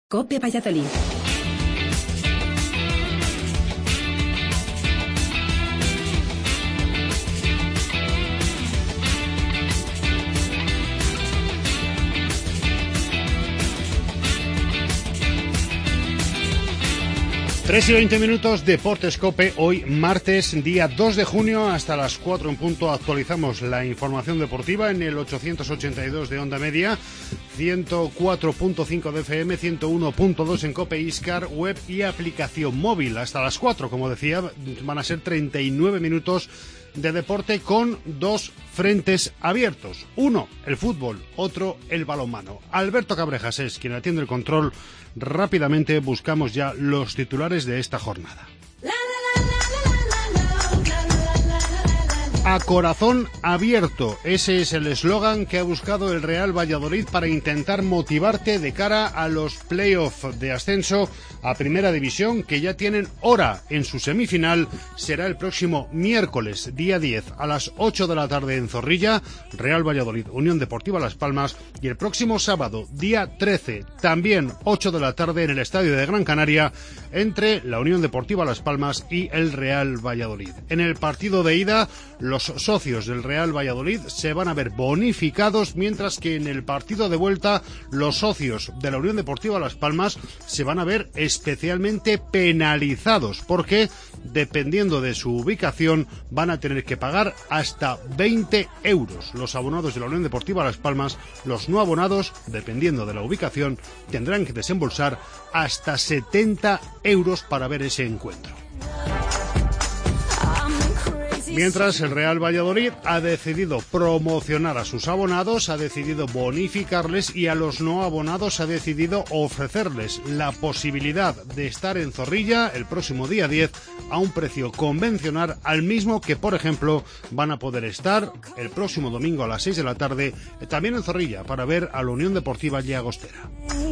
COPE Valladolid. Tres y 20 minutos, Deportes COPE, hoy martes, día 2 de junio, hasta las 4 en punto actualizamos la información deportiva en el 882 de onda media, 104.5 de FM, 101.2 en COPE Iscar, web y aplicación móvil. Hasta las 4, como decía, van a ser 39 minutos de deporte con dos frentes abiertos. Uno, el fútbol, otro, el balonmano. Alberto Cabrejas es quien atiende el control. Rápidamente buscamos ya los titulares de esta jornada. A corazón abierto, ese es el eslogan que ha buscado el Real Valladolid para intentar motivarte de cara a los playoffs de ascenso a Primera División, que ya tienen hora en su semifinal. Será el próximo miércoles, día 10, a las 8 de la tarde en Zorrilla, Real Valladolid, Unión Deportiva Las Palmas, y el próximo sábado, día 13, también 8 de la tarde en el Estadio de Gran Canaria, entre la Unión Deportiva Las Palmas y el Real Valladolid. En el partido de ida, los socios del Real Valladolid se van a ver bonificados, mientras que en el partido de vuelta los socios de la Unión Deportiva Las Palmas se van a ver especialmente penalizados, porque dependiendo de su ubicación van a tener que pagar hasta 20 euros. Los abonados de la Unión Deportiva Las Palmas, los no abonados, dependiendo de la ubicación, tendrán que desembolsar hasta 70 euros para ver ese encuentro. Mientras, el Real Valladolid ha decidido promocionar a sus abonados, ha decidido bonificarles, y a los no abonados ha decidido ofrecerles la posibilidad de estar en Zorrilla el próximo día 10 a un precio convencional, al mismo que, por ejemplo, van a poder estar el próximo domingo a las 6 de la tarde también en Zorrilla para ver a la Unión Deportiva Llagostera.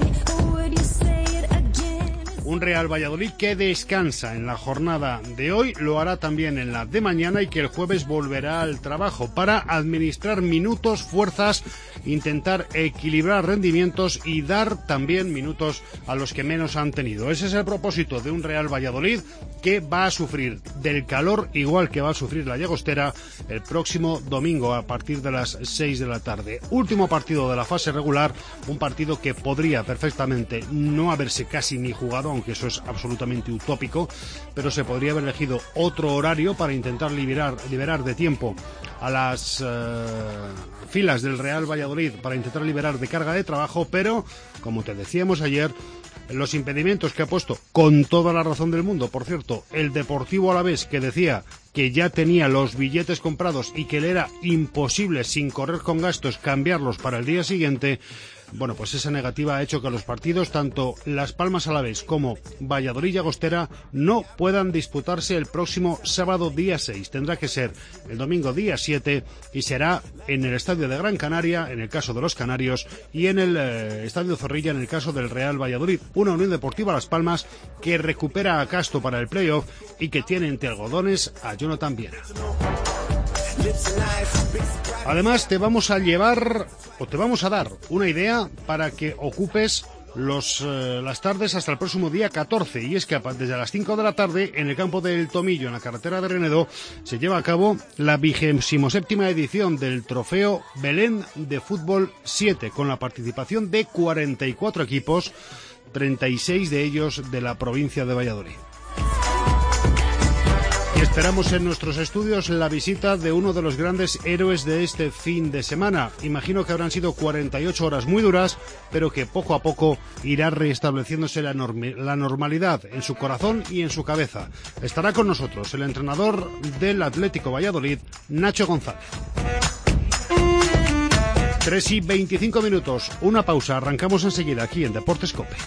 Un Real Valladolid que descansa en la jornada de hoy, lo hará también en la de mañana, y que el jueves volverá al trabajo para administrar minutos, fuerzas, intentar equilibrar rendimientos y dar también minutos a los que menos han tenido. Ese es el propósito de un Real Valladolid que va a sufrir del calor igual que va a sufrir la Llagostera el próximo domingo a partir de las 6 de la tarde. Último partido de la fase regular, un partido que podría perfectamente no haberse casi ni jugado, aunque eso es absolutamente utópico, pero se podría haber elegido otro horario para intentar liberar de tiempo a las filas del Real Valladolid, para intentar liberar de carga de trabajo, pero, como te decíamos ayer, los impedimentos que ha puesto, con toda la razón del mundo, por cierto, el Deportivo Alavés, que decía que ya tenía los billetes comprados y que le era imposible, sin correr con gastos, cambiarlos para el día siguiente. Bueno, pues esa negativa ha hecho que los partidos, tanto Las Palmas Alavés como Valladolid Llagostera, no puedan disputarse el próximo sábado día 6. Tendrá que ser el domingo día 7 y será en el Estadio de Gran Canaria, en el caso de los canarios, y en el Estadio Zorrilla, en el caso del Real Valladolid. Una Unión Deportiva Las Palmas que recupera a Casto para el playoff y que tiene entre algodones a Jonathan Viera. Además, te vamos a dar una idea para que ocupes las tardes hasta el próximo día 14, y es que desde las 5 de la tarde en el campo del Tomillo, en la carretera de Renedo, se lleva a cabo la 27ª edición del Trofeo Belén de Fútbol 7, con la participación de 44 equipos, 36 de ellos de la provincia de Valladolid. Y esperamos en nuestros estudios la visita de uno de los grandes héroes de este fin de semana. Imagino que habrán sido 48 horas muy duras, pero que poco a poco irá restableciéndose la normalidad en su corazón y en su cabeza. Estará con nosotros el entrenador del Atlético Valladolid, Nacho González. 3 y 25 minutos, una pausa, arrancamos enseguida aquí en Deportes COPE.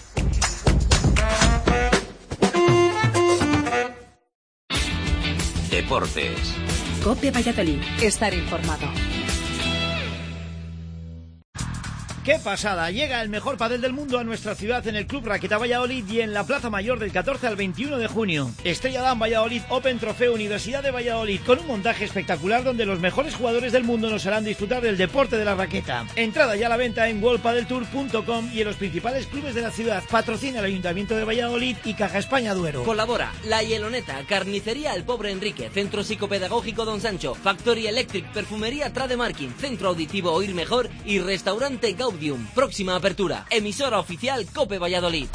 Deportes. COPE Valladolid. Estar informado. ¡Qué pasada! Llega el mejor pádel del mundo a nuestra ciudad en el Club Raqueta Valladolid y en la Plaza Mayor del 14 al 21 de junio. Estrella Damm Valladolid Open Trofeo Universidad de Valladolid, con un montaje espectacular donde los mejores jugadores del mundo nos harán disfrutar del deporte de la raqueta. Entrada ya a la venta en worldpadeltour.com y en los principales clubes de la ciudad. Patrocina el Ayuntamiento de Valladolid y Caja España Duero. Colabora La Hieloneta, Carnicería El Pobre Enrique, Centro Psicopedagógico Don Sancho, Factory Electric, Perfumería Trademarking, Centro Auditivo Oír Mejor y Restaurante Gaudium. Próxima apertura. Emisora oficial COPE Valladolid.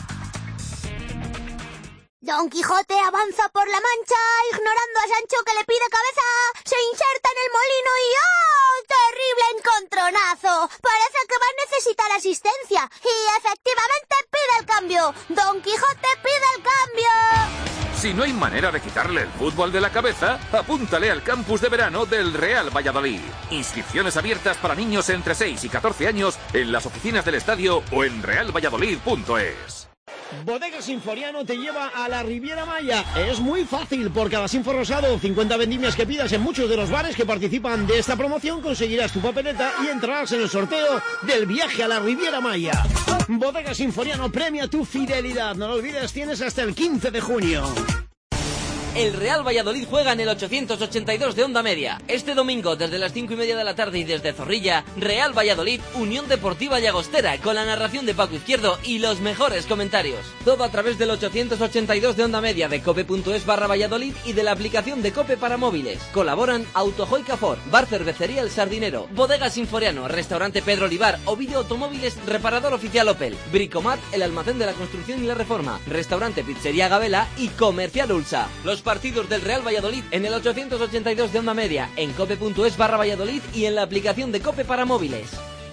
Don Quijote avanza por la Mancha, ignorando a Sancho que le pide cabeza, se inserta en el molino y ¡oh! ¡Terrible encontronazo! Parece que va a necesitar asistencia y efectivamente pide el cambio. Don Quijote pide el cambio. Si no hay manera de quitarle el fútbol de la cabeza, apúntale al campus de verano del Real Valladolid. Inscripciones abiertas para niños entre 6 y 14 años en las oficinas del estadio o en realvalladolid.es. Bodegas Sinforiano te lleva a la Riviera Maya. Es muy fácil, por cada Sinfo Rosado, 50 vendimias que pidas en muchos de los bares que participan de esta promoción, conseguirás tu papeleta y entrarás en el sorteo del viaje a la Riviera Maya. Bodegas Sinforiano premia tu fidelidad. No lo olvides, tienes hasta el 15 de junio. El Real Valladolid juega en el 882 de Onda Media. Este domingo, desde las 5:30 de la tarde y desde Zorrilla, Real Valladolid, Unión Deportiva Llagostera, con la narración de Paco Izquierdo y los mejores comentarios. Todo a través del 882 de Onda Media, de cope.es/Valladolid y de la aplicación de Cope para móviles. Colaboran Autojoy Cafor, Bar Cervecería El Sardinero, Bodegas Sinforiano, Restaurante Pedro Olivar, Ovidio Automóviles, Reparador Oficial Opel, Bricomat, El Almacén de la Construcción y la Reforma, Restaurante Pizzería Gabela y Comercial Ulsa. Los partidos del Real Valladolid en el 882 de Onda Media, en cope.es/Valladolid y en la aplicación de Cope para móviles.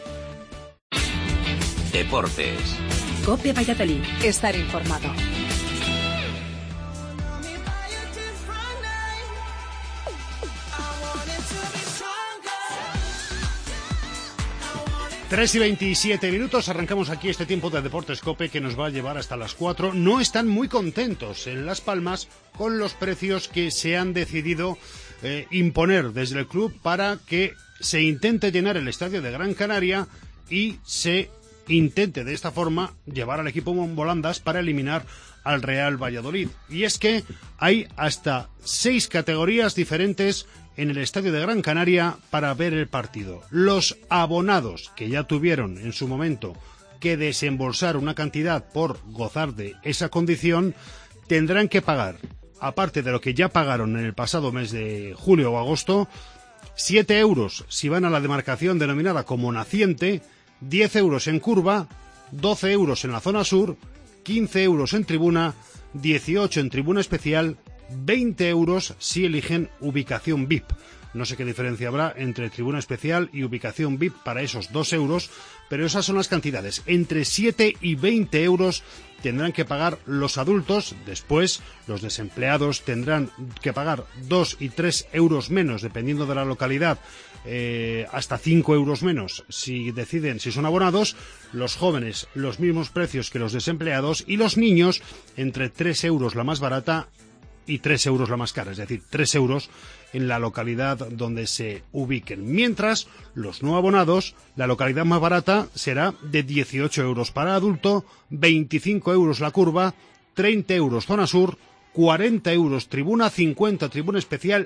Deportes. Cope Valladolid. Estar informado. Tres y 27 minutos, arrancamos aquí este tiempo de Deportes COPE que nos va a llevar hasta las 4. No están muy contentos en Las Palmas con los precios que se han decidido imponer desde el club para que se intente llenar el estadio de Gran Canaria y se intente de esta forma llevar al equipo Volandas para eliminar al Real Valladolid. Y es que hay hasta 6 categorías diferentes en el estadio de Gran Canaria para ver el partido. Los abonados, que ya tuvieron en su momento que desembolsar una cantidad por gozar de esa condición, tendrán que pagar, aparte de lo que ya pagaron en el pasado mes de julio o agosto, 7 euros si van a la demarcación denominada como naciente, 10 euros en curva, 12 euros en la zona sur, 15 euros en tribuna, 18 en tribuna especial, 20 euros si eligen ubicación VIP. No sé qué diferencia habrá entre tribuna especial y ubicación VIP para esos 2 euros, pero esas son las cantidades. Entre 7 y 20 euros tendrán que pagar los adultos. Después, los desempleados tendrán que pagar 2 y 3 euros menos, dependiendo de la localidad, hasta 5 euros menos si deciden, si son abonados. Los jóvenes, los mismos precios que los desempleados. Y los niños, entre 3 euros la más barata y 3 euros la más cara, es decir, 3 euros en la localidad donde se ubiquen. Mientras, los no abonados, la localidad más barata será de 18 euros para adulto, 25 euros la curva, 30 euros zona sur, 40 euros tribuna, 50 tribuna especial,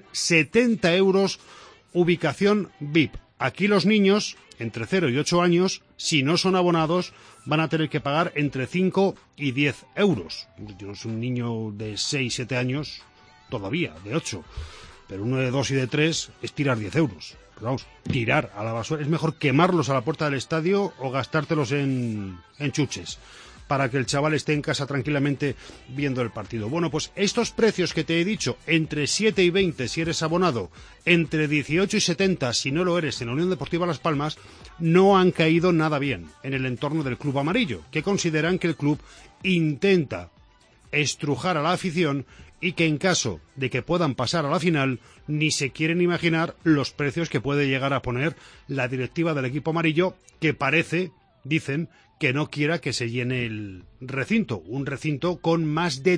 70 euros ubicación VIP. Aquí los niños, entre 0 y 8 años, si no son abonados, van a tener que pagar entre 5 y 10 euros. Yo no soy un niño de 6, 7 años, todavía, de 8. Pero uno de 2 y de 3 es tirar 10 euros. Pero vamos, tirar a la basura. Es mejor quemarlos a la puerta del estadio o gastártelos en chuches, para que el chaval esté en casa tranquilamente viendo el partido. Bueno, pues estos precios que te he dicho, entre 7 y 20 si eres abonado, entre 18 y 70 si no lo eres en la Unión Deportiva Las Palmas, no han caído nada bien en el entorno del Club Amarillo, que consideran que el club intenta estrujar a la afición y que en caso de que puedan pasar a la final, ni se quieren imaginar los precios que puede llegar a poner la directiva del equipo amarillo, que parece, dicen, que no quiera que se llene el recinto, un recinto con más de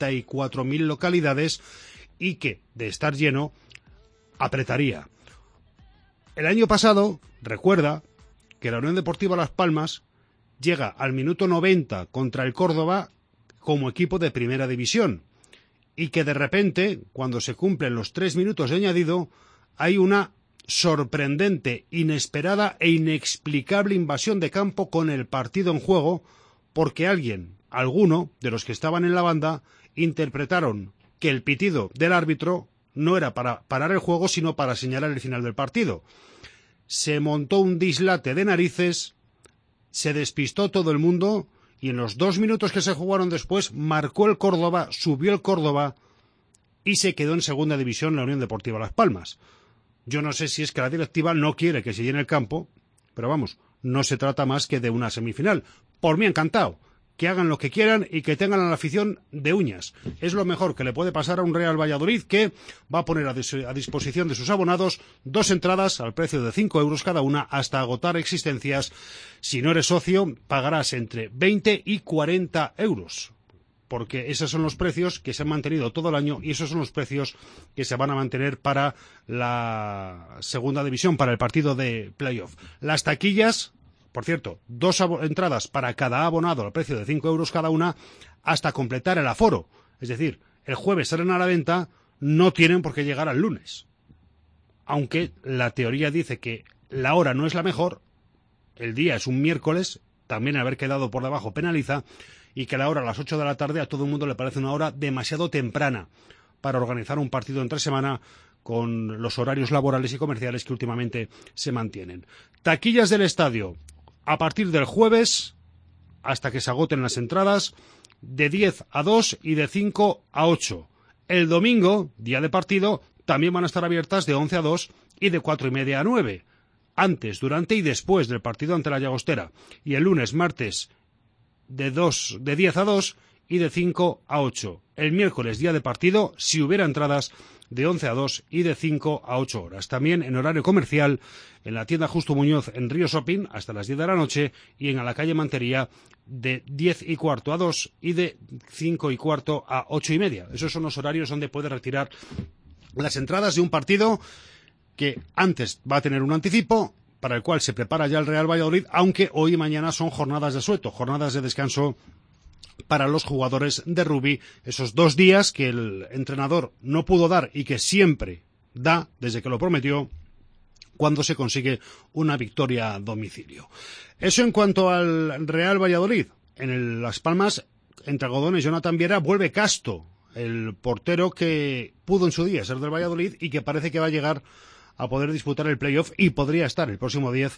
34.000 localidades y que, de estar lleno, apretaría. El año pasado, recuerda, que la Unión Deportiva Las Palmas llega al minuto 90 contra el Córdoba como equipo de primera división y que de repente, cuando se cumplen los 3 minutos de añadido, hay una sorprendente, inesperada e inexplicable invasión de campo con el partido en juego, porque alguno de los que estaban en la banda, interpretaron que el pitido del árbitro no era para parar el juego, sino para señalar el final del partido. Se montó un dislate de narices, se despistó todo el mundo y en los 2 minutos que se jugaron después marcó el Córdoba, subió el Córdoba y se quedó en segunda división la Unión Deportiva Las Palmas. Yo no sé si es que la directiva no quiere que se llene el campo, pero vamos, no se trata más que de una semifinal. Por mí encantado, que hagan lo que quieran y que tengan a la afición de uñas. Es lo mejor que le puede pasar a un Real Valladolid, que va a poner a disposición de sus abonados 2 entradas al precio de 5 euros cada una hasta agotar existencias. Si no eres socio, pagarás entre 20 y 40 euros. Porque esos son los precios que se han mantenido todo el año y esos son los precios que se van a mantener para la segunda división, para el partido de playoff. Las taquillas, por cierto, 2 entradas para cada abonado al precio de 5 euros cada una hasta completar el aforo. Es decir, el jueves salen a la venta, no tienen por qué llegar al lunes. Aunque la teoría dice que la hora no es la mejor, el día es un miércoles, también haber quedado por debajo penaliza, y que la hora a las 8 de la tarde a todo el mundo le parece una hora demasiado temprana para organizar un partido entre semana con los horarios laborales y comerciales que últimamente se mantienen. Taquillas del estadio, a partir del jueves, hasta que se agoten las entradas, de 10 a 2 y de 5 a 8. El domingo, día de partido, también van a estar abiertas de 11 a 2 y de 4:30 a 9. Antes, durante y después del partido ante la Llagostera. Y el lunes, martes, de 10 a 2 y de 5 a 8. El miércoles, día de partido, si hubiera entradas, de 11 a 2 y de 5 a 8 horas. También en horario comercial, en la tienda Justo Muñoz en Río Shopping, hasta las 10 de la noche, y en la calle Mantería, de 10 y cuarto a 2 y de 5 y cuarto a 8:30. Esos son los horarios donde puede retirar las entradas de un partido que antes va a tener un anticipo, para el cual se prepara ya el Real Valladolid, aunque hoy y mañana son jornadas de asueto, jornadas de descanso para los jugadores de rugby, esos 2 días que el entrenador no pudo dar y que siempre da, desde que lo prometió, cuando se consigue una victoria a domicilio. Eso en cuanto al Real Valladolid. En Las Palmas, entre algodones, Jonathan Viera vuelve casto, el portero que pudo en su día ser del Valladolid y que parece que va a llegar a poder disputar el playoff y podría estar el próximo día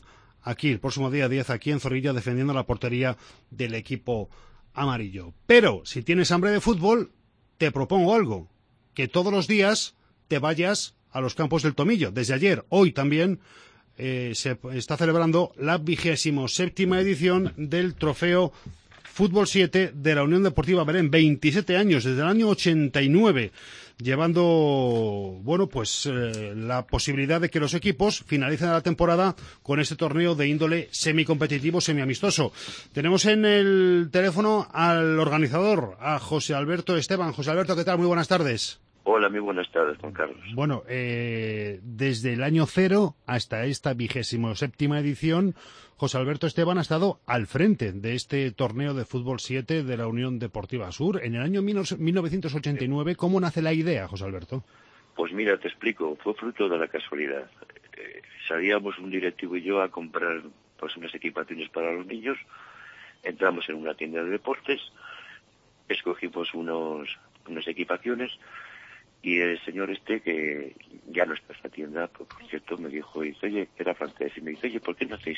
10 aquí en Zorrilla defendiendo la portería del equipo amarillo. Pero si tienes hambre de fútbol, te propongo algo, que todos los días te vayas a los campos del Tomillo. Desde ayer, hoy también, se está celebrando la 27ª edición del trofeo Fútbol 7 de la Unión Deportiva Belén. 27 años, desde el año 89. Llevando, la posibilidad de que los equipos finalicen la temporada con este torneo de índole semicompetitivo, semiamistoso. Tenemos en el teléfono al organizador, a José Alberto Esteban. José Alberto, ¿qué tal? Muy buenas tardes. Hola, muy buenas tardes, Juan Carlos. Bueno, desde el año 0 hasta esta 27ª edición, José Alberto Esteban ha estado al frente de este torneo de fútbol 7 de la Unión Deportiva Sur. En el año 1989, ¿cómo nace la idea, José Alberto? Pues mira, te explico, fue fruto de la casualidad. Salíamos un directivo y yo a comprar unas equipaciones para los niños, entramos en una tienda de deportes, escogimos unas equipaciones y el señor que ya no está en esta tienda, por cierto, me dijo, oye, era francés, y me dice, oye, ¿por qué no hacéis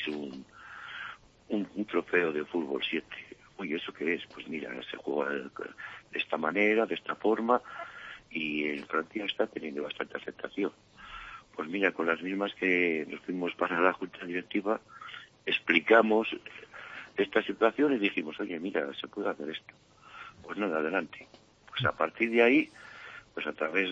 un trofeo de fútbol 7? Oye, ¿eso qué es? Pues mira, se juega de esta manera, de esta forma, y en Francia está teniendo bastante aceptación. Pues mira, con las mismas que nos fuimos para la Junta Directiva, explicamos esta situación y dijimos, oye, mira, se puede hacer esto. Pues nada, adelante. Pues a partir de ahí, pues a través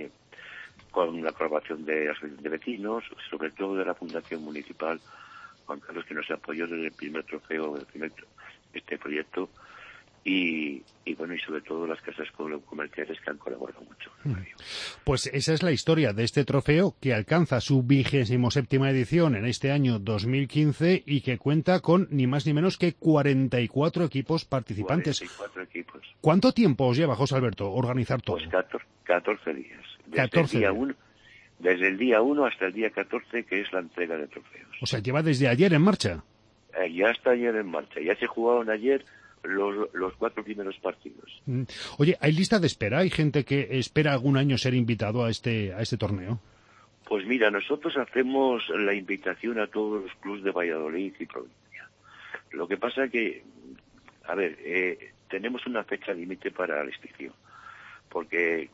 con la aprobación de la Asociación de Vecinos, sobre todo de la Fundación Municipal, Juan Carlos, que nos apoyó desde el primer trofeo, este proyecto, y bueno, y sobre todo las casas comerciales que han colaborado mucho. Pues esa es la historia de este trofeo, que alcanza su 27ª edición en este año 2015 y que cuenta con ni más ni menos que 44 equipos participantes. 44 equipos. ¿Cuánto tiempo os lleva, José Alberto, organizar todo? Pues 14 días. 14 días. Desde el día 1 hasta el día 14, que es la entrega de trofeos. O sea, lleva desde ayer en marcha. Ya está ayer en marcha. Ya se jugaron ayer los 4 primeros partidos. Oye, ¿hay lista de espera? ¿Hay gente que espera algún año ser invitado a este torneo? Pues mira, nosotros hacemos la invitación a todos los clubes de Valladolid y provincia. Lo que pasa es que, a ver, tenemos una fecha límite para la inscripción. Porque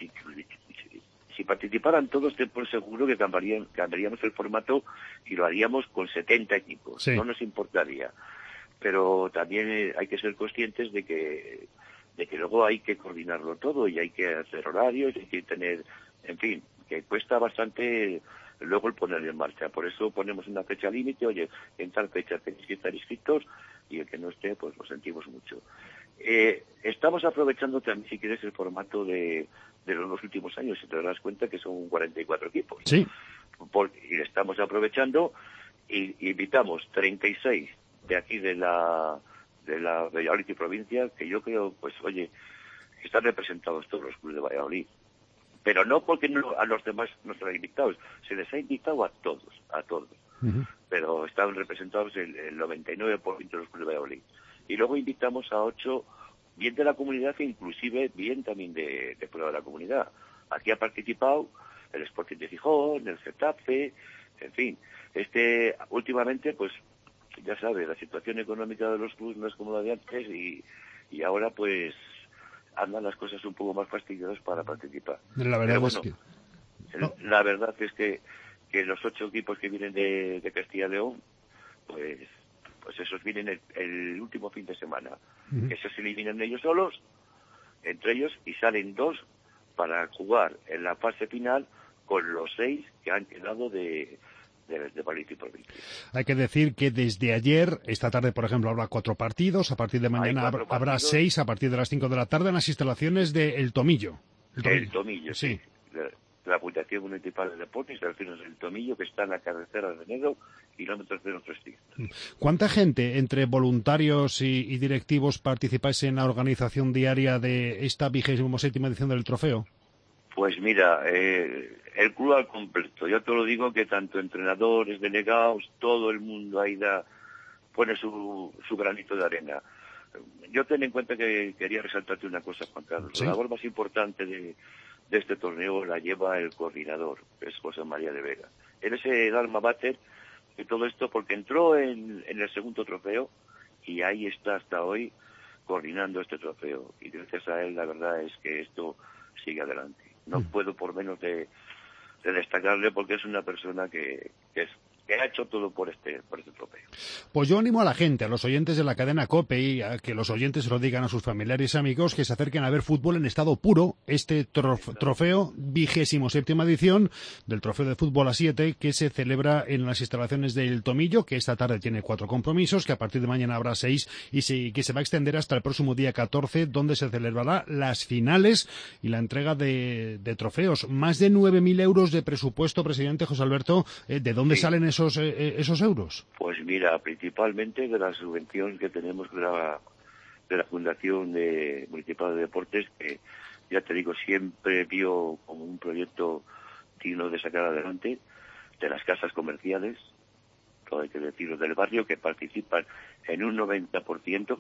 si participaran todos, te por seguro que cambiaríamos el formato y lo haríamos con 70 equipos. Sí. No nos importaría. Pero también hay que ser conscientes de que luego hay que coordinarlo todo y hay que hacer horarios, hay que tener, en fin, que cuesta bastante luego el poner en marcha. Por eso ponemos una fecha límite, oye, en tal fecha tenéis que estar inscritos y el que no esté, pues lo sentimos mucho. Estamos aprovechando también, si quieres, el formato de los 2 últimos años, si te das cuenta que son 44 equipos. Sí. Y estamos aprovechando y invitamos 36 de aquí de la Valladolid y provincia, que yo creo, pues oye, están representados todos los clubes de Valladolid. Pero no porque a los demás no se les ha invitado, se les ha invitado a todos. Uh-huh. Pero están representados el 99% de los clubes de Valladolid. Y luego invitamos a 8, bien de la comunidad e inclusive bien también de fuera de la comunidad. Aquí ha participado el Sporting de Gijón, el Getafe, en fin. Últimamente, pues, ya sabes, la situación económica de los clubes no es como la de antes y ahora pues andan las cosas un poco más fastidiosas para participar. La verdad bueno, es que... La verdad es que los 8 equipos que vienen de Castilla y León, pues esos vienen el último fin de semana. Uh-huh. Esos se eliminan ellos solos, entre ellos, y salen 2 para jugar en la fase final con los 6 que han quedado de Valladolid y provincia. Hay que decir que desde ayer, esta tarde, por ejemplo, habrá 4 partidos, a partir de mañana habrá 6, a partir de las 5 de la tarde en las instalaciones de El Tomillo. El Tomillo, sí. La Fundación Municipal de Deportes, instalaciones del Tomillo, que está en la carretera de Nedo, kilómetros 0,300. ¿Cuánta gente, entre voluntarios y directivos, participáis en la organización diaria de esta 27ª edición del trofeo? Pues mira, el club al completo. Yo te lo digo que tanto entrenadores, delegados, todo el mundo ahí pone su granito de arena. Yo ten en cuenta que quería resaltarte una cosa, Juan Carlos. ¿Sí? La labor más importante de este torneo la lleva el coordinador, que es José María de Vega. Él es el alma mater de todo esto porque entró en el segundo trofeo y ahí está hasta hoy coordinando este trofeo. Y gracias a él la verdad es que esto sigue adelante. No puedo por menos de destacarle porque es una persona que ha hecho todo por este trofeo. Pues yo animo a la gente, a los oyentes de la cadena COPE y a que los oyentes se lo digan a sus familiares y amigos que se acerquen a ver fútbol en estado puro, este trofeo 27ª edición del trofeo de fútbol a 7 que se celebra en las instalaciones del Tomillo, que esta tarde tiene 4 compromisos, que a partir de mañana habrá 6 y que se va a extender hasta el próximo día 14, donde se celebrará las finales y la entrega de trofeos. Más de 9.000 euros de presupuesto, presidente José Alberto. ¿De dónde salen esos euros? Pues mira, principalmente de la subvención que tenemos de la Fundación Municipal de Deportes, que ya te digo, siempre vio como un proyecto digno de sacar adelante, de las casas comerciales, todo hay que decirlo, del barrio, que participan en un 90%.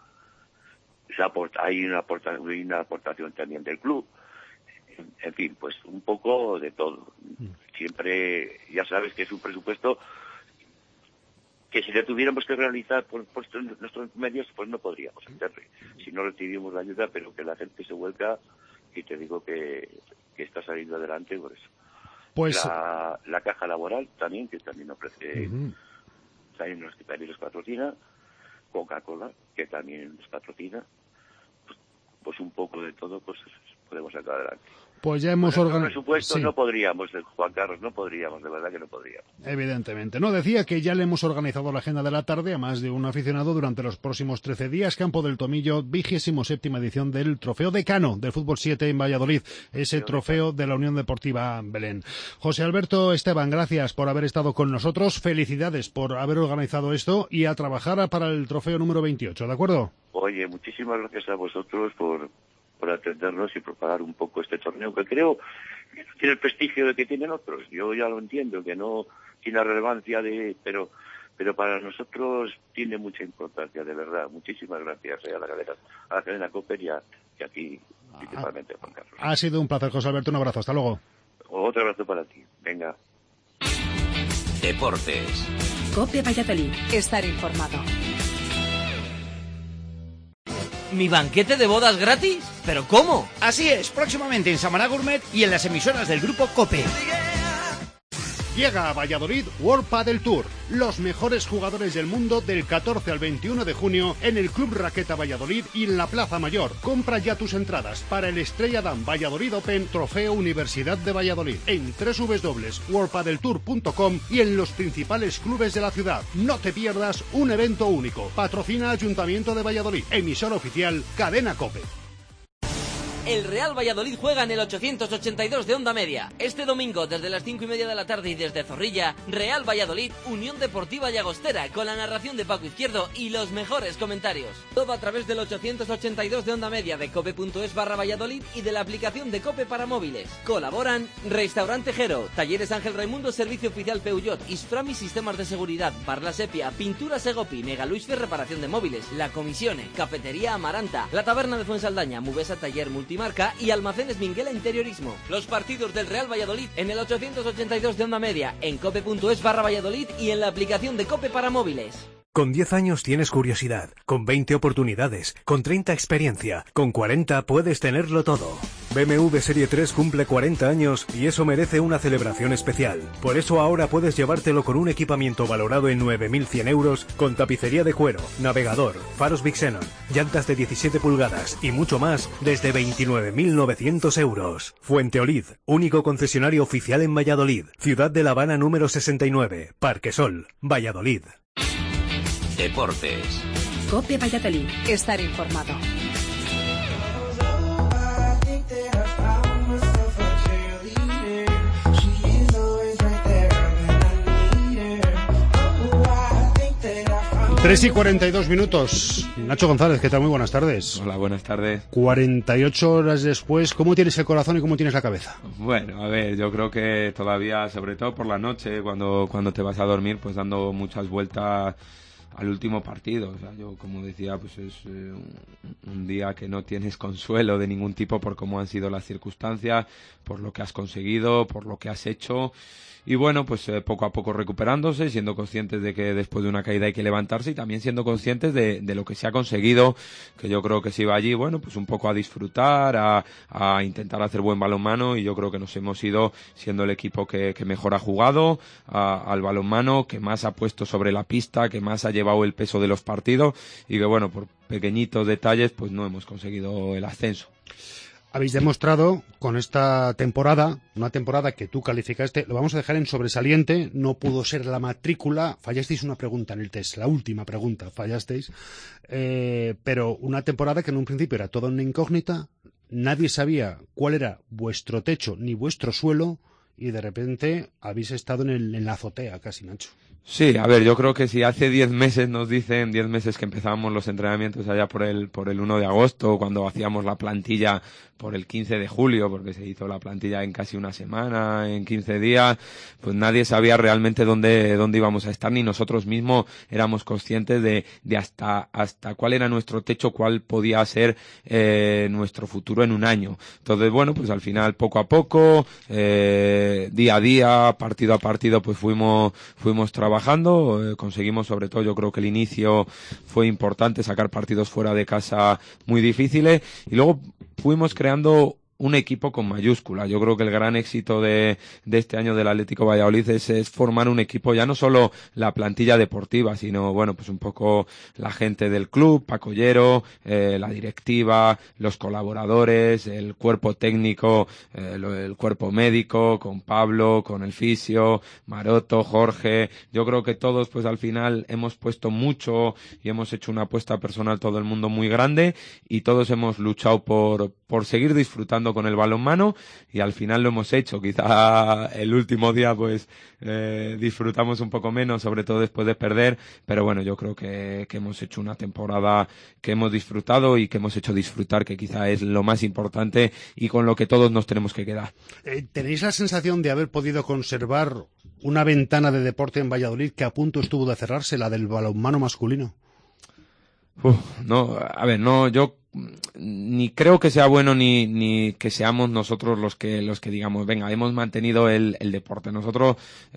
Hay una aportación también del club. En fin, pues un poco de todo. Siempre, ya sabes que es un presupuesto que si le tuviéramos que realizar por nuestros medios, pues no podríamos hacerlo. Si no recibimos la ayuda, pero que la gente se vuelca y te digo que está saliendo adelante por eso. Pues la caja laboral también, que también ofrece, también los patrocina, Coca-Cola, que también los patrocina, pues un poco de todo, pues podemos sacar adelante. Pues ya hemos organizado... presupuesto no podríamos, Juan Carlos, no podríamos, de verdad que no podríamos. Evidentemente. No, decía que ya le hemos organizado la agenda de la tarde a más de un aficionado durante los próximos 13 días. Campo del Tomillo, 27ª edición del Trofeo Decano del Fútbol 7 en Valladolid. Ese trofeo de la Unión Deportiva Belén. José Alberto Esteban, gracias por haber estado con nosotros. Felicidades por haber organizado esto y a trabajar para el trofeo número 28, ¿de acuerdo? Oye, muchísimas gracias a vosotros por atendernos y preparar un poco este torneo, que creo que no tiene el prestigio de que tienen otros. Yo ya lo entiendo, que no tiene la relevancia pero para nosotros tiene mucha importancia, de verdad. Muchísimas gracias a la cadena COPE y aquí, principalmente, Juan Carlos. Ha sido un placer, José Alberto. Un abrazo. Hasta luego. Otro abrazo para ti. Venga. Deportes. COPE Valladolid. Estar informado. ¿Mi banquete de bodas gratis? ¿Pero cómo? Así es, próximamente en Samaná Gourmet y en las emisoras del grupo COPE. Llega a Valladolid World Padel Tour, los mejores jugadores del mundo del 14 al 21 de junio en el Club Raqueta Valladolid y en la Plaza Mayor. Compra ya tus entradas para el Estrella Damm Valladolid Open Trofeo Universidad de Valladolid en www.worldpadeltour.com y en los principales clubes de la ciudad. No te pierdas un evento único. Patrocina Ayuntamiento de Valladolid. Emisor oficial Cadena COPE. El Real Valladolid juega en el 882 de Onda Media. Este domingo, desde las 5:30 de la tarde y desde Zorrilla, Real Valladolid, Unión Deportiva Llagostera, con la narración de Paco Izquierdo y los mejores comentarios. Todo a través del 882 de Onda Media, de cope.es/Valladolid y de la aplicación de COPE para móviles. Colaboran Restaurante Jero, Talleres Ángel Raimundo, Servicio Oficial Peugeot, Isframi Sistemas de Seguridad, Parla Sepia, Pintura Segopi, Mega Luisfer Reparación de Móviles, La Comisione, Cafetería Amaranta, La Taberna de Fuensaldaña, Mubesa Taller Multimarca y Almacenes Minguela Interiorismo. Los partidos del Real Valladolid en el 882 de Onda Media, en cope.es/Valladolid y en la aplicación de COPE para móviles. Con 10 años tienes curiosidad, con 20 oportunidades, con 30 experiencia, con 40 puedes tenerlo todo. BMW Serie 3 cumple 40 años y eso merece una celebración especial. Por eso ahora puedes llevártelo con un equipamiento valorado en 9.100 euros, con tapicería de cuero, navegador, faros Big Xenon, llantas de 17 pulgadas y mucho más desde 29.900 euros. Fuenteolid, único concesionario oficial en Valladolid. Ciudad de La Habana número 69, Parque Sol, Valladolid. Deportes. COPE Valladolid. Estar informado. Tres y 42 minutos. Nacho González, ¿qué tal? Muy buenas tardes. Hola, buenas tardes. 48 horas después, ¿cómo tienes el corazón y cómo tienes la cabeza? Bueno, a ver, yo creo que todavía, sobre todo por la noche, cuando te vas a dormir, pues dando muchas vueltas al último partido. O sea, yo, como decía, pues es un día que no tienes consuelo de ningún tipo por cómo han sido las circunstancias, por lo que has conseguido, por lo que has hecho. Y bueno, pues poco a poco recuperándose, siendo conscientes de que después de una caída hay que levantarse y también siendo conscientes de lo que se ha conseguido, que yo creo que se iba allí, bueno, pues un poco a disfrutar, a intentar hacer buen balonmano, y yo creo que nos hemos ido siendo el equipo que mejor ha jugado al balonmano, que más ha puesto sobre la pista, que más ha llevado el peso de los partidos, y que bueno, por pequeñitos detalles pues no hemos conseguido el ascenso. Habéis demostrado con esta temporada, una temporada que tú calificaste, lo vamos a dejar en sobresaliente, no pudo ser la matrícula, fallasteis una pregunta en el test, la última pregunta fallasteis, pero una temporada que en un principio era toda una incógnita, nadie sabía cuál era vuestro techo ni vuestro suelo, y de repente habéis estado en la azotea casi, Nacho. Sí, a ver, yo creo que si hace 10 meses nos dicen, 10 meses que empezábamos los entrenamientos allá por el 1 de agosto, cuando hacíamos la plantilla por el 15 de julio, porque se hizo la plantilla en casi una semana, en 15 días, pues nadie sabía realmente dónde íbamos a estar, ni nosotros mismos éramos conscientes de hasta cuál era nuestro techo, cuál podía ser nuestro futuro en un año. Entonces, bueno, pues al final, poco a poco, día a día, partido a partido, pues fuimos trabajando, conseguimos, sobre todo, yo creo que el inicio fue importante, sacar partidos fuera de casa muy difíciles, y luego fuimos creando un equipo con mayúscula. Yo creo que el gran éxito de este año del Atlético Valladolid es formar un equipo, ya no solo la plantilla deportiva, sino, bueno, pues un poco la gente del club, Paco Llero, la directiva, los colaboradores, el cuerpo técnico, el cuerpo médico, con Pablo, con el fisio, Maroto, Jorge. Yo creo que todos, pues al final hemos puesto mucho y hemos hecho una apuesta personal, todo el mundo muy grande, y todos hemos luchado por seguir disfrutando con el balonmano, y al final lo hemos hecho. Quizá el último día pues disfrutamos un poco menos, sobre todo después de perder, pero bueno, yo creo que hemos hecho una temporada que hemos disfrutado y que hemos hecho disfrutar, que quizá es lo más importante y con lo que todos nos tenemos que quedar. ¿Tenéis la sensación de haber podido conservar una ventana de deporte en Valladolid que a punto estuvo de cerrarse, la del balonmano masculino? No, a ver, no, yo ni creo que sea bueno ni que seamos nosotros los que digamos, venga, hemos mantenido el deporte. Nosotros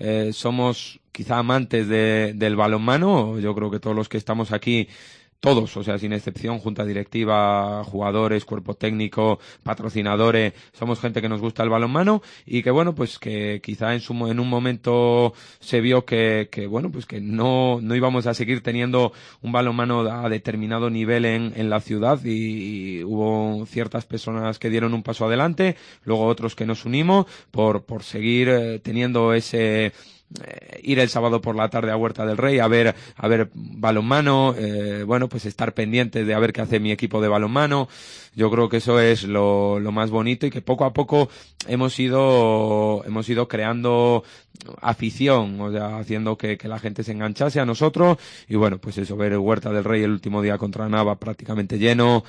somos quizá amantes del balonmano. Yo creo que todos los que estamos aquí, todos, o sea, sin excepción, junta directiva, jugadores, cuerpo técnico, patrocinadores, somos gente que nos gusta el balonmano, y que bueno, pues que quizá en un momento se vio que bueno, pues que no íbamos a seguir teniendo un balonmano a determinado nivel en la ciudad, y hubo ciertas personas que dieron un paso adelante, luego otros que nos unimos por seguir teniendo ese ir el sábado por la tarde a Huerta del Rey a ver balonmano, bueno, pues estar pendiente de a ver qué hace mi equipo de balonmano. Yo creo que eso es lo más bonito, y que poco a poco hemos ido creando afición, o sea, haciendo que la gente se enganchase a nosotros. Y bueno, pues eso, ver Huerta del Rey el último día contra Nava prácticamente lleno,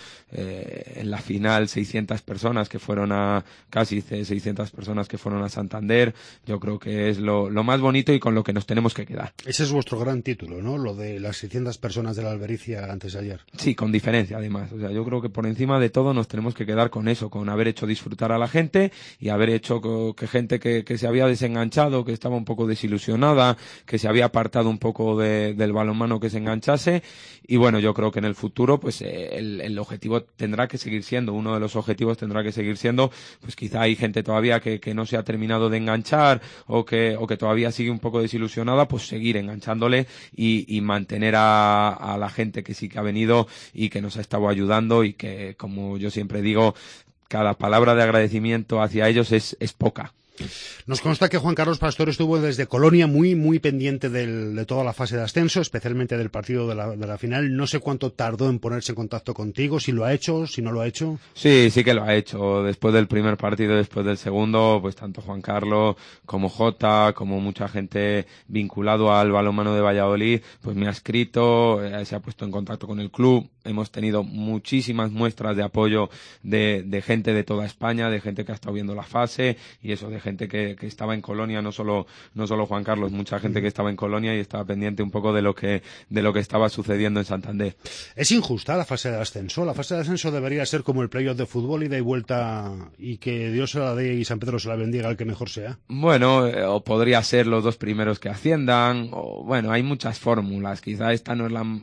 en la final 600 personas que fueron casi 600 personas que fueron a Santander. Yo creo que es lo más bonito y con lo que nos tenemos que quedar. Ese es vuestro gran título, ¿no? Lo de las 600 personas de la Albericia antes de ayer. Sí, con diferencia además. O sea, yo creo que por encima de todo nos tenemos que quedar con eso, con haber hecho disfrutar a la gente, y haber hecho que gente que se había desenganchado, que estaba un poco desilusionada, que se había apartado un poco del balonmano, que se enganchase. Y bueno, yo creo que en el futuro pues el objetivo tendrá que seguir siendo, uno de los objetivos tendrá que seguir siendo, pues quizá hay gente todavía que no se ha terminado de enganchar, o que todavía sigue un poco desilusionada, pues seguir enganchándole y mantener a la gente que sí que ha venido y que nos ha estado ayudando, y que, como yo siempre digo, cada palabra de agradecimiento hacia ellos es poca. Nos consta que Juan Carlos Pastor estuvo desde Colonia muy pendiente de toda la fase de ascenso, especialmente del partido de la final. No sé cuánto tardó en ponerse en contacto contigo, si lo ha hecho, si no lo ha hecho. Sí que lo ha hecho. Después del primer partido, después del segundo, pues tanto Juan Carlos como Jota, como mucha gente vinculado al balonmano de Valladolid, pues me ha escrito, se ha puesto en contacto con el club. Hemos tenido muchísimas muestras de apoyo de gente de toda España, de gente que ha estado viendo la fase, y eso, de gente que estaba en Colonia, no solo Juan Carlos, mucha gente que estaba en Colonia y estaba pendiente un poco de lo que estaba sucediendo en Santander. ¿Es injusta la fase de ascenso? La fase de ascenso debería ser como el playoff de fútbol, ida y vuelta, y que Dios se la dé y San Pedro se la bendiga al que mejor sea. Bueno, o podría ser los dos primeros que asciendan, o bueno, hay muchas fórmulas. Quizá esta no es la...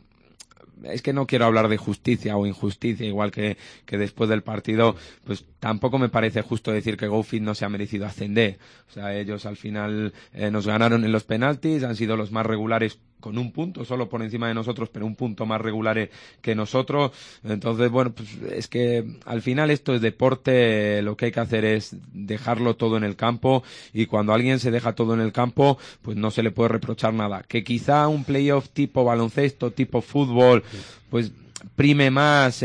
Es que no quiero hablar de justicia o injusticia, igual que después del partido, pues tampoco me parece justo decir que GoFit no se ha merecido ascender. O sea, ellos al final nos ganaron en los penaltis, han sido los más regulares con un punto, solo por encima de nosotros, pero un punto más regulares que nosotros. Entonces, bueno, pues es que al final esto es deporte, lo que hay que hacer es dejarlo todo en el campo, y cuando alguien se deja todo en el campo, pues no se le puede reprochar nada. Que quizá un playoff tipo baloncesto, tipo fútbol, pues prime más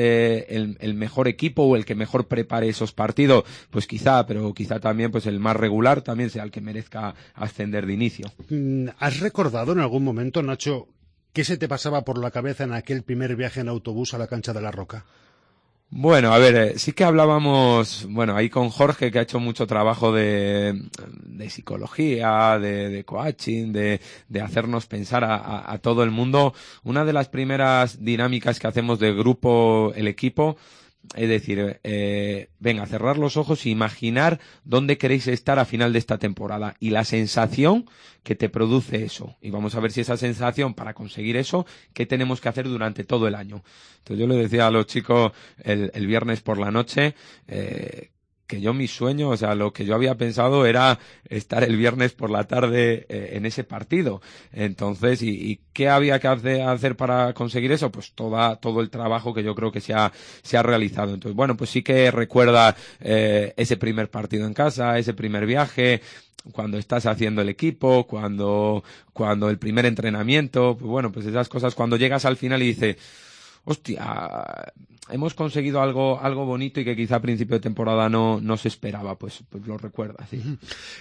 el mejor equipo o el que mejor prepare esos partidos, pues quizá, pero quizá también pues el más regular también sea el que merezca ascender de inicio. ¿Has recordado en algún momento, Nacho, qué se te pasaba por la cabeza en aquel primer viaje en autobús a la cancha de La Roca? Bueno, a ver, sí que hablábamos, bueno, ahí con Jorge, que ha hecho mucho trabajo de psicología, de coaching, de hacernos pensar a todo el mundo. Una de las primeras dinámicas que hacemos de grupo, el equipo, es decir, venga, cerrar los ojos e imaginar dónde queréis estar a final de esta temporada y la sensación que te produce eso. Y vamos a ver si esa sensación, para conseguir eso, ¿qué tenemos que hacer durante todo el año? Entonces yo le decía a los chicos el viernes por la noche, que yo mi sueño, o sea, lo que yo había pensado era estar el viernes por la tarde en ese partido. Entonces, ¿y qué había que hacer para conseguir eso? Pues todo el trabajo que yo creo que se ha realizado. Entonces, bueno, pues sí que recuerda ese primer partido en casa, ese primer viaje, cuando estás haciendo el equipo, cuando el primer entrenamiento, pues bueno, pues esas cosas, cuando llegas al final y dices, hostia, hemos conseguido algo bonito y que quizá a principio de temporada no se esperaba, pues lo recuerdas, sí.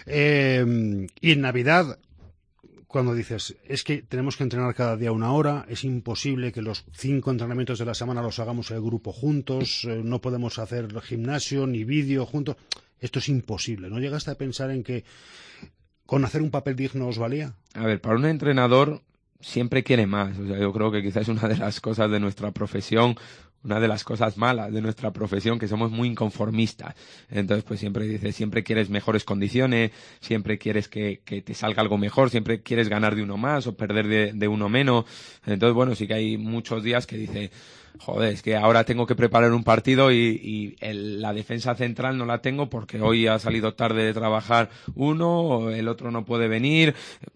Y en Navidad, cuando dices, es que tenemos que entrenar cada día 1 hora, es imposible que los 5 entrenamientos de la semana los hagamos el grupo juntos, no podemos hacer gimnasio ni vídeo juntos, esto es imposible. ¿No llegaste a pensar en que con hacer un papel digno os valía? A ver, para un entrenador siempre quiere más. O sea, yo creo que quizás es una de las cosas de nuestra profesión, una de las cosas malas de nuestra profesión, que somos muy inconformistas. Entonces, pues siempre quieres mejores condiciones, siempre quieres que te salga algo mejor, siempre quieres ganar de uno más o perder de uno menos. Entonces, bueno, sí que hay muchos días que dice, joder, es que ahora tengo que preparar un partido y la defensa central no la tengo porque hoy ha salido tarde de trabajar uno, el otro no puede venir,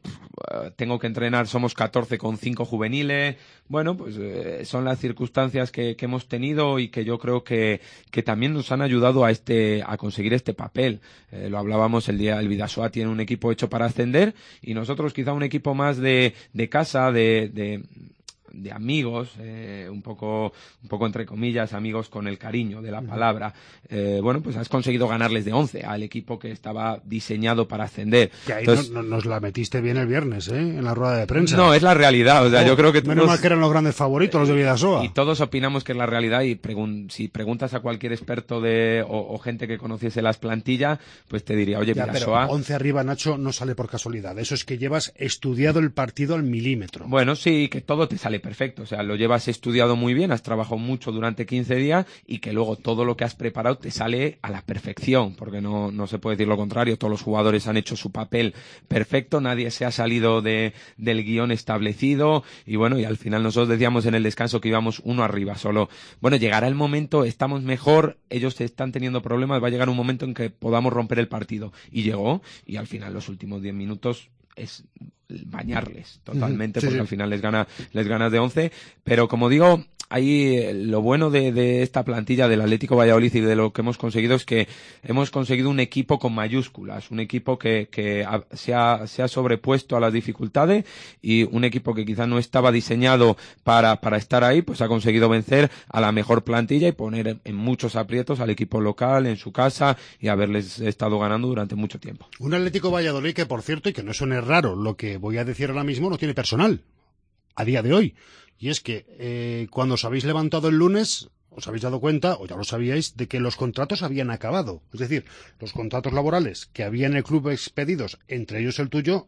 tengo que entrenar, somos 14 con 5 juveniles. Bueno, pues son las circunstancias que hemos tenido y que yo creo que también nos han ayudado a conseguir este papel. Lo hablábamos el Bidasoa tiene un equipo hecho para ascender y nosotros quizá un equipo más de casa, de amigos, un poco entre comillas, amigos con el cariño de la palabra. Bueno, pues has conseguido ganarles de 11 al equipo que estaba diseñado para ascender. Que ahí entonces, nos la metiste bien el viernes, en la rueda de prensa. No, es la realidad. O sea, yo creo que menos mal que eran los grandes favoritos, los de Bidasoa. Y todos opinamos que es la realidad y si preguntas a cualquier experto o gente que conociese las plantillas, pues te diría, oye, Bidasoa... Pero 11 arriba, Nacho, no sale por casualidad. Eso es que llevas estudiado el partido al milímetro. Bueno, sí, que todo te sale perfecto, o sea, lo llevas estudiado muy bien, has trabajado mucho durante 15 días y que luego todo lo que has preparado te sale a la perfección, porque no se puede decir lo contrario, todos los jugadores han hecho su papel perfecto, nadie se ha salido del guión establecido y bueno, y al final nosotros decíamos en el descanso que íbamos 1 arriba solo. Bueno, llegará el momento, estamos mejor, ellos están teniendo problemas, va a llegar un momento en que podamos romper el partido y llegó y al final los últimos 10 minutos es bañarles totalmente, porque al final les ganas de 11, pero como digo, ahí lo bueno de esta plantilla del Atlético Valladolid y de lo que hemos conseguido es que hemos conseguido un equipo con mayúsculas, un equipo que se ha sobrepuesto a las dificultades y un equipo que quizás no estaba diseñado para estar ahí, pues ha conseguido vencer a la mejor plantilla y poner en muchos aprietos al equipo local en su casa y haberles estado ganando durante mucho tiempo. Un Atlético Valladolid que, por cierto, y que no suene raro, lo que voy a decir ahora mismo, no tiene personal a día de hoy. Y es que cuando os habéis levantado el lunes, os habéis dado cuenta, o ya lo sabíais, de que los contratos habían acabado. Es decir, los contratos laborales que había en el club expedidos, entre ellos el tuyo,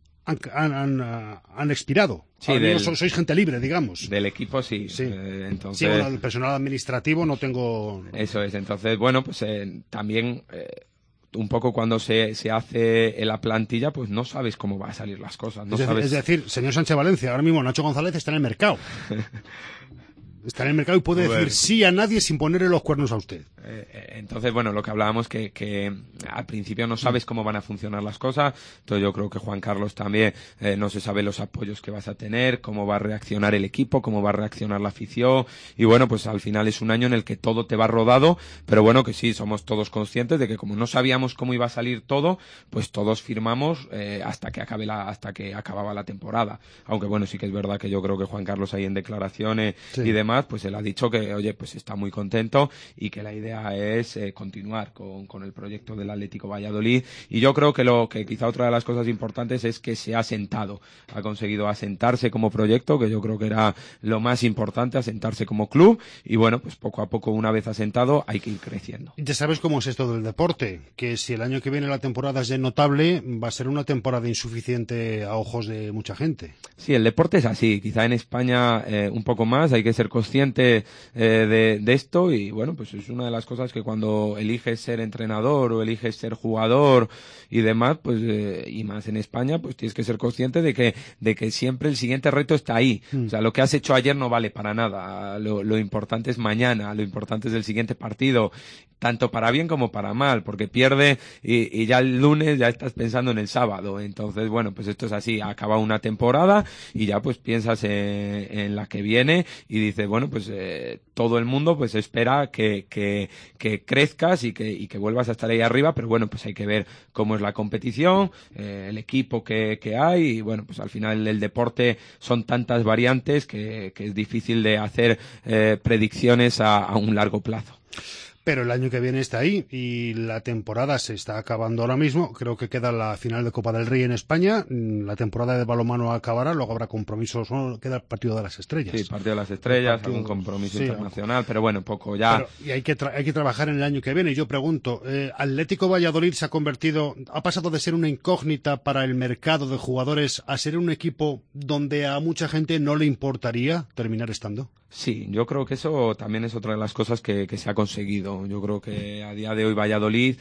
han expirado. Sí, sois gente libre, digamos. Del equipo, sí. Entonces... Sí, bueno, el personal administrativo no tengo... Eso es. Entonces, bueno, pues también... un poco cuando se hace la plantilla, pues no sabes cómo van a salir las cosas. Es decir, señor Sánchez Valencia, ahora mismo Nacho González está en el mercado. Está en el mercado y puede decir sí a nadie sin ponerle los cuernos a usted. Entonces, bueno, lo que hablábamos que al principio no sabes cómo van a funcionar las cosas. Entonces yo creo que Juan Carlos también no se sabe los apoyos que vas a tener, cómo va a reaccionar el equipo, cómo va a reaccionar la afición. Y bueno, pues al final es un año en el que todo te va rodado, pero bueno, que sí, somos todos conscientes de que como no sabíamos cómo iba a salir todo, pues todos firmamos hasta que acababa la temporada. Aunque bueno, sí que es verdad que yo creo que Juan Carlos ahí en declaraciones y demás, pues él ha dicho que, oye, pues está muy contento y que la idea es continuar con el proyecto del Atlético Valladolid. Y yo creo que quizá otra de las cosas importantes es que se ha asentado, ha conseguido asentarse como proyecto, que yo creo que era lo más importante, asentarse como club. Y bueno, pues poco a poco, una vez asentado, hay que ir creciendo. Ya sabes cómo es esto del deporte, que si el año que viene la temporada es notable, va a ser una temporada insuficiente a ojos de mucha gente. Sí, el deporte es así. Quizá en España un poco más, hay que ser consciente de esto y bueno, pues es una de las estas cosas que cuando eliges ser entrenador o eliges ser jugador y demás, pues y más en España, pues tienes que ser consciente de que siempre el siguiente reto está ahí. O sea, lo que has hecho ayer no vale para nada. Lo importante es mañana, lo importante es el siguiente partido, tanto para bien como para mal, porque pierde y ya el lunes ya estás pensando en el sábado. Entonces, bueno, pues esto es así, acaba una temporada y ya pues piensas en la que viene y dices, bueno, pues todo el mundo pues espera que crezcas y que vuelvas a estar ahí arriba, pero bueno, pues hay que ver cómo es la competición, el equipo que hay y bueno, pues al final el deporte son tantas variantes que es difícil de hacer predicciones a un largo plazo. Pero el año que viene está ahí y la temporada se está acabando ahora mismo. Creo que queda la final de Copa del Rey en España. La temporada de balonmano acabará, luego habrá compromisos. Queda el partido de las estrellas. Sí, partido de las estrellas, algún compromiso internacional, pero bueno, poco ya. Pero, y hay que trabajar en el año que viene. Yo pregunto, Atlético Valladolid ha pasado de ser una incógnita para el mercado de jugadores a ser un equipo donde a mucha gente no le importaría terminar estando. Sí, yo creo que eso también es otra de las cosas que se ha conseguido. Yo creo que a día de hoy Valladolid,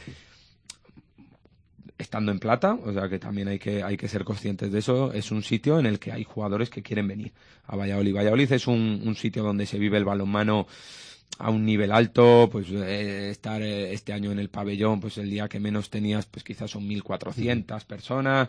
estando en plata, o sea que también hay que ser conscientes de eso, es un sitio en el que hay jugadores que quieren venir a Valladolid. Valladolid es un sitio donde se vive el balonmano a un nivel alto, pues estar este año en el pabellón, pues el día que menos tenías, pues quizás son 1.400 personas,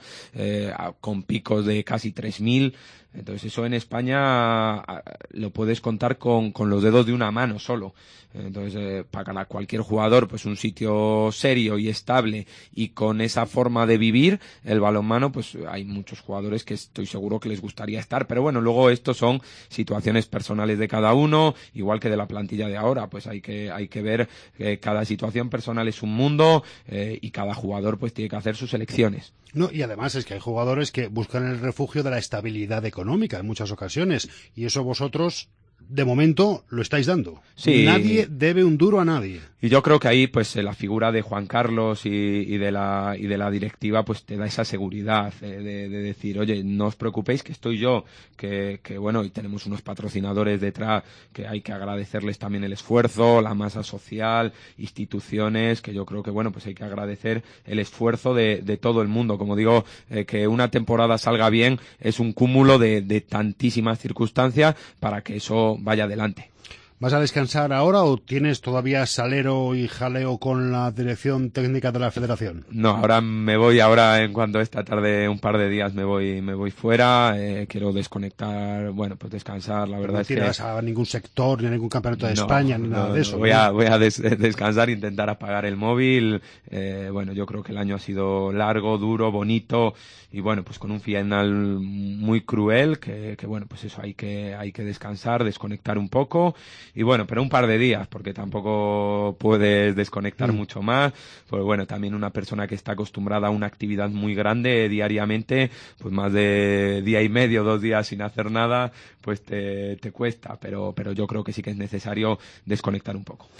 con picos de casi 3.000. Entonces eso en España lo puedes contar con los dedos de una mano solo. Entonces para cualquier jugador, pues un sitio serio y estable y con esa forma de vivir el balonmano, pues hay muchos jugadores que estoy seguro que les gustaría estar, pero bueno, luego estos son situaciones personales de cada uno, igual que de la plantilla de ahora, pues hay que ver que cada situación personal es un mundo y cada jugador pues tiene que hacer sus elecciones. No, y además es que hay jugadores que buscan el refugio de la estabilidad económica en muchas ocasiones, y eso vosotros de momento lo estáis dando. Sí. Nadie debe un duro a nadie. Y yo creo que ahí pues la figura de Juan Carlos y de la directiva pues te da esa seguridad de decir, oye, no os preocupéis que estoy yo, que bueno, y tenemos unos patrocinadores detrás que hay que agradecerles también el esfuerzo, la masa social, instituciones, que yo creo que bueno, pues hay que agradecer el esfuerzo de todo el mundo. Como digo, que una temporada salga bien es un cúmulo de tantísimas circunstancias para que eso vaya adelante. ¿Vas a descansar ahora o tienes todavía salero y jaleo con la dirección técnica de la federación? No, ahora me voy, en cuanto esta tarde, un par de días me voy fuera, quiero desconectar, bueno, pues descansar, la verdad es que... No irás a ningún sector, ni a ningún campeonato de España, ni nada de eso. Voy a descansar, intentar apagar el móvil, bueno, yo creo que el año ha sido largo, duro, bonito, y bueno, pues con un final muy cruel, que bueno, pues eso, hay que descansar, desconectar un poco, y bueno, pero un par de días, porque tampoco puedes desconectar mucho más, pues bueno, también una persona que está acostumbrada a una actividad muy grande diariamente, pues más de día y medio, 2 días sin hacer nada, pues te cuesta, pero yo creo que sí que es necesario desconectar un poco.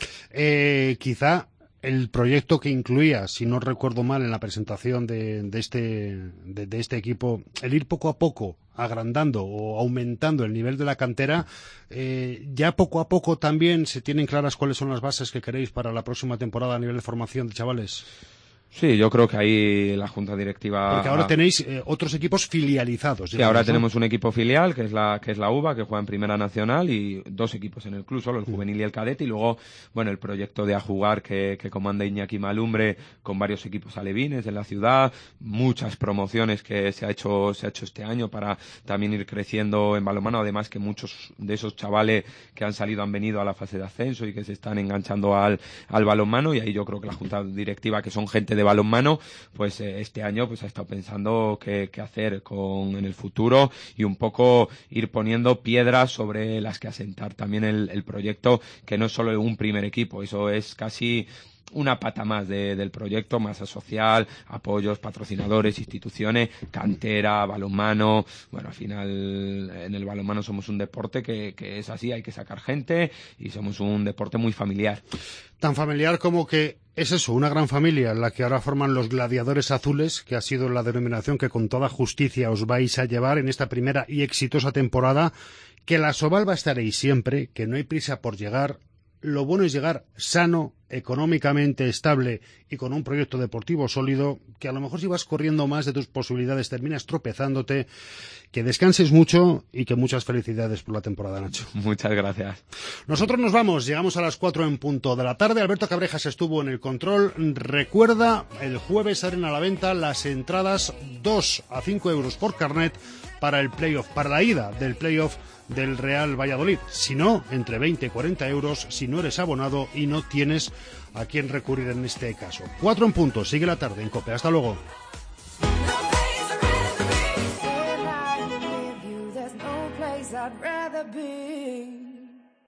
Quizá el proyecto que incluía, si no recuerdo mal en la presentación de este equipo, el ir poco a poco agrandando o aumentando el nivel de la cantera, ya poco a poco también se tienen claras cuáles son las bases que queréis para la próxima temporada a nivel de formación de chavales. Sí, yo creo que ahí la junta directiva... Porque ahora tenéis otros equipos filializados. Sí, ahora tenemos un equipo filial, que es la UVA, que juega en Primera Nacional, y 2 equipos en el club, solo el juvenil y el cadete, y luego, bueno, el proyecto de A Jugar que comanda Iñaki Malumbre, con varios equipos alevines en la ciudad, muchas promociones que se ha hecho este año para también ir creciendo en balonmano, además que muchos de esos chavales que han salido han venido a la fase de ascenso y que se están enganchando al balonmano, y ahí yo creo que la junta directiva, que son gente de balonmano, pues este año pues ha estado pensando qué hacer en el futuro y un poco ir poniendo piedras sobre las que asentar también el proyecto, que no es solo un primer equipo, eso es casi una pata más del proyecto, masa social, apoyos, patrocinadores, instituciones, cantera, balonmano. Bueno, al final en el balonmano somos un deporte que es así, hay que sacar gente y somos un deporte muy familiar. Tan familiar como que es eso, una gran familia, la que ahora forman los Gladiadores Azules, que ha sido la denominación que con toda justicia os vais a llevar en esta primera y exitosa temporada, que la Sovalva estaréis siempre, que no hay prisa por llegar. Lo bueno es llegar sano económicamente estable y con un proyecto deportivo sólido, que a lo mejor si vas corriendo más de tus posibilidades terminas tropezándote. Que descanses mucho y que muchas felicidades por la temporada, Nacho. Muchas gracias. Nosotros nos vamos, llegamos a las 4 en punto de la tarde. Alberto Cabrejas estuvo en el control. Recuerda, el jueves salen a la venta las entradas 2 a 5 euros por carnet para el playoff, para la ida del playoff del Real Valladolid. Si no, entre 20 y 40 euros si no eres abonado y no tienes a quién recurrir en este caso. 4 en punto, sigue la tarde en COPE. Hasta luego. I'd rather be